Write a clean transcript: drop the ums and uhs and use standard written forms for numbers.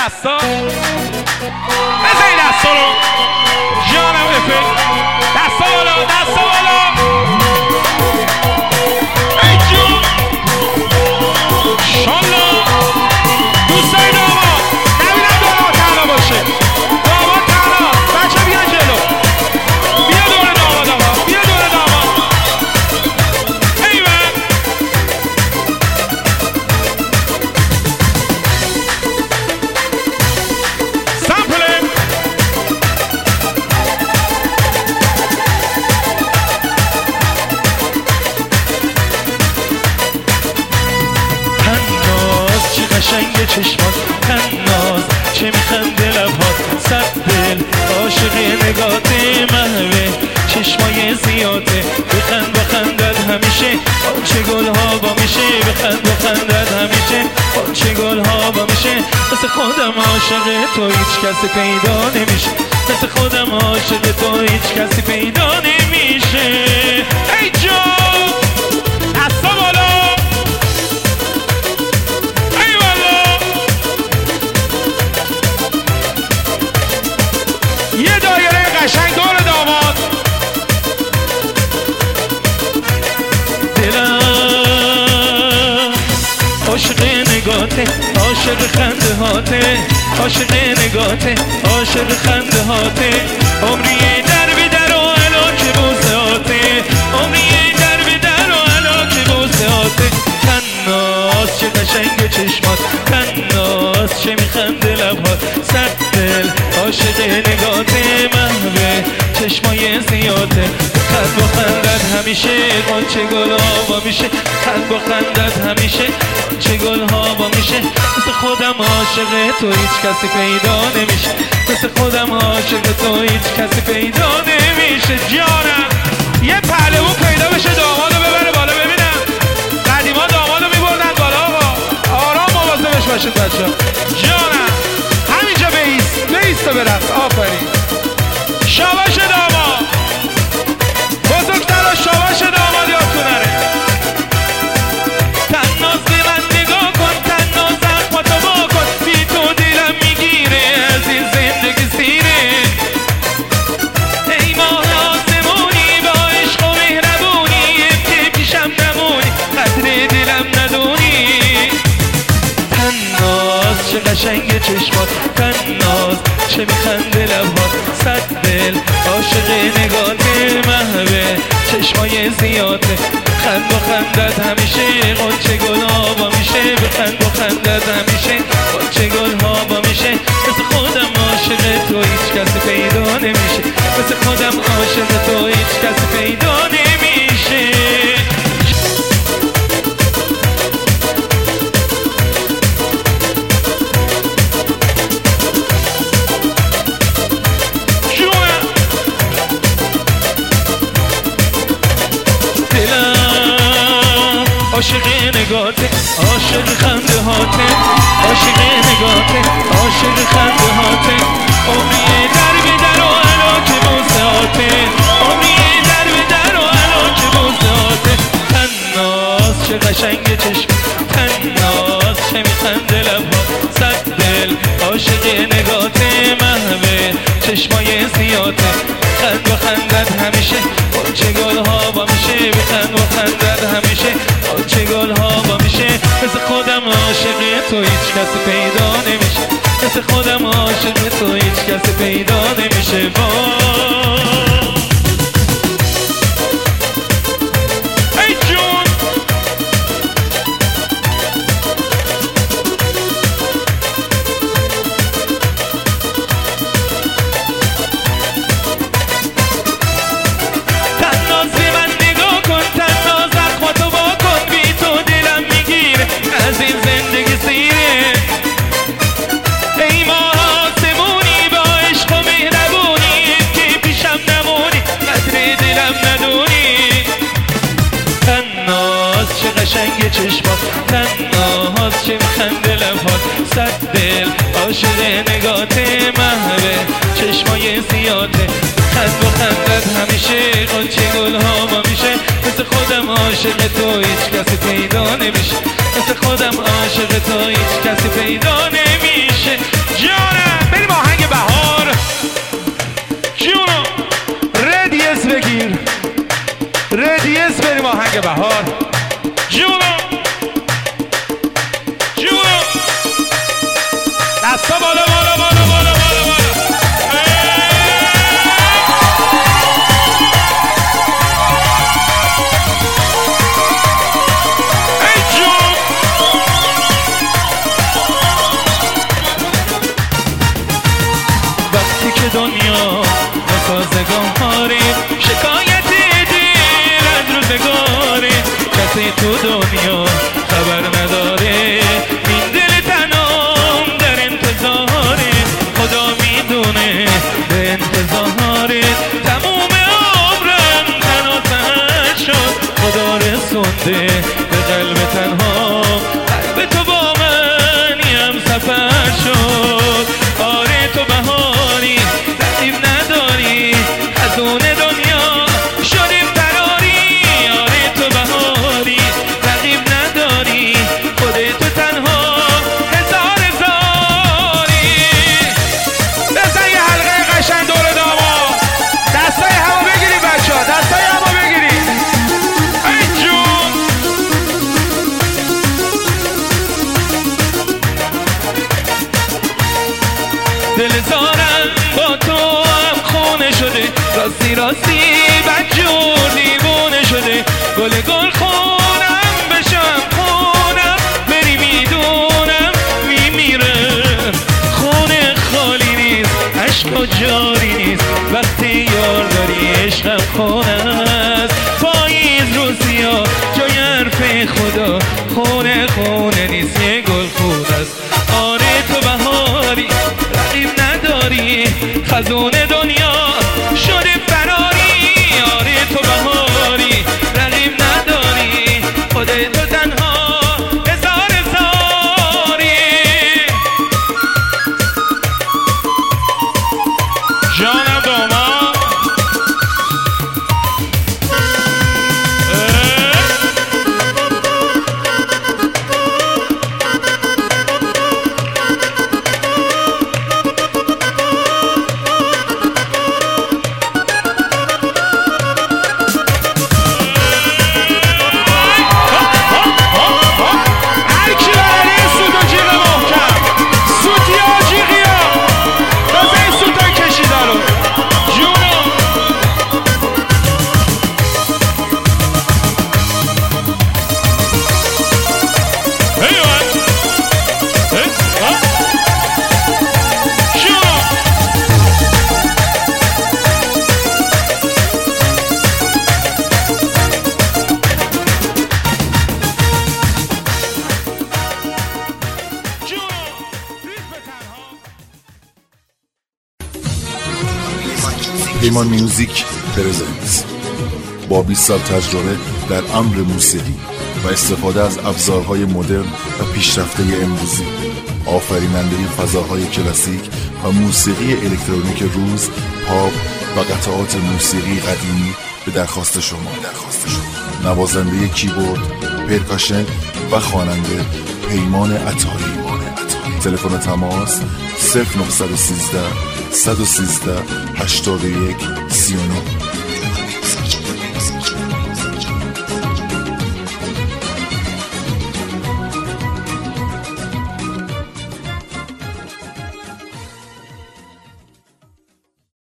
دستا بزنی دستا رو جانم افه دستا بالا دستا بالا ای جون شالا دوستای داماد نبینم داماد تنها باشه داماد تنها بچه بیان جلو بیا دور داماد آقا بیا دور داماد ایوه سامپله تناز چه قشنگ چشمات تناز چه میخنده لبهات صد دل عاشق نگات محوه چشمای زیاده بخند بخندد همیشه چه گلها با میشه بخند بخندد همیشه چه گلها با میشه مثل خودم عاشق تو هیچ کسی پیدا نمیشه مثل خودم عاشق تو هیچ کسی پیدا نمیشه ای جان دستا بالا ای بالا یه دایره قشنگ دور داماد دلم عاشق نگاته عاشق خنده هاته عاشق نگاته عاشق خنده هاته عمری در به در و علاک بوسه هاته عمری در به در و علاک بوسه هاته تناز چه قشنگ چشمات تناز چه میخنده لبهات صد دل عاشق نگاته محوه چشمای زیاده خند و خندد همیشه قنچه گل ها میشه خند و خندد همیشه قنچه گل ها میشه مثل خودم عاشق تو هیچ کسی پیدا نمیشه مثل خودم عاشق تو هیچ کسی پیدا نمیشه جانم یه پهلوون پیدا بشه دامادو ببره بالا ببینم قدیما دامادو میبردن بالا آقا آرام مواظبش باشید بچه جانم همینجا بیست و برقص آفرین شاباش داماد بزرگتر شاباش داماد یادتون نره تناز به من نگاه کن تناز اخماتو با کن بی تو دلم میگیره از این زندگی سیره ای ماه آسمونی با عشق و مهربونی که پیشم نمونی قدر دلم ندونی تناز چه قشنگ چشمات تناز چه میخنده لبهات صد دل عاشق نگات محوه چشمای زیاده خند و خندد همیشه قنچه گل ها میشه بخند و خندد همیشه قنچه گل ها میشه مثل خودم عاشق تو هیچ کسی پیدا نمیشه مثل خودم عاشق تو هیچ کسی پیدا نمیشه عاشق نگاته عاشق خنده هاته عاشق نگاته عاشق خنده هاته عمری در به در و علاک بوسه هاته عمری در به در و علاک بوسه هاته تناز چه قشنگ چشم تناز چه میخنده لبها صد دل عاشق نگاته محوه چشمای زیاده خند و خندد همیشه چه گل ها با میشه بخند و خندد همیشه چه گل ها میشه مثل خودم عاشق تو هیچ کسی پیدا نمیشه مثل خودم عاشق تو هیچ کسی پیدا نمیشه ای جون تناز به من نگاه کن تناز اخماتو با کن بی تو دلم میگیره از این زندگی سیره ای ماه آسمونی با عشق و مهربونی که پیشم نمونی قدر دلم ندونی تناز چه قشنگ چشمات تناز چه میخنده لبهات صد دل عاشق نگات محوه چشمای زیاده خند و خندد همیشه قنچه گل ها میشه مثل خودم عاشق تو هیچ کسی پیدا نمیشه مثل خودم عاشق تو هیچ کسی پیدا نمیشه دستا بالا بالا بالا بالا بالا بالا. ای جون وقتی که دنیا نسازگان هاری شکایتی دیر از روزگاری کسی تو دنیا خبر نداره این دل تنام در انتظاره خدا میدونه به انتظاره تموم عمرم تنها تن شد خدا رسونده به قلب تنها قلب تو با منی هم سفر شد آره تو بهاری رقیب نداری خزون دنیا شدیم فراری آره تو بهاری رقیب نداری خودتو تنها هزار هزاری. بزن یه حلقه قشنگ دور داما دستای همو بگیری بچه ها دستای همو بگیری. ای جون دل زارم با تو هم خونه شده راستی راستی بدجور دیوونه شده گل گل خونم بشم خونم بری میدونم میمیرم خونه خالی نیست عشق و جاری نیست وقتی یار داری عشقم خونه است پاییز روسیا جای حرف خدا خونه خونه نیست یه گل خود است آره تو بهاری رقیب نداری خزون دنیا شده فراری آره تو بهاری رقیب نداری خودتو تنها هزار هزاری. جانم داما هر کی برای سوت و جیغ محکم سوتی ها جیغی ها تازه این سوت های کشیده رو جونم ایوان جونم جونم ریز به تنها. پیمان میوزیک پرزنت با 20 سال تجربه در امر موسیقی و استفاده از ابزارهای مدرن و پیشرفته امروزی آفریننده فضاهای کلاسیک و موسیقی الکترونیک روز پاپ و قطعات موسیقی قدیمی به درخواست شما نوازنده کیبورد پرکاشن و خواننده پیمان عطاری تلفن تماس 0913 113 81 39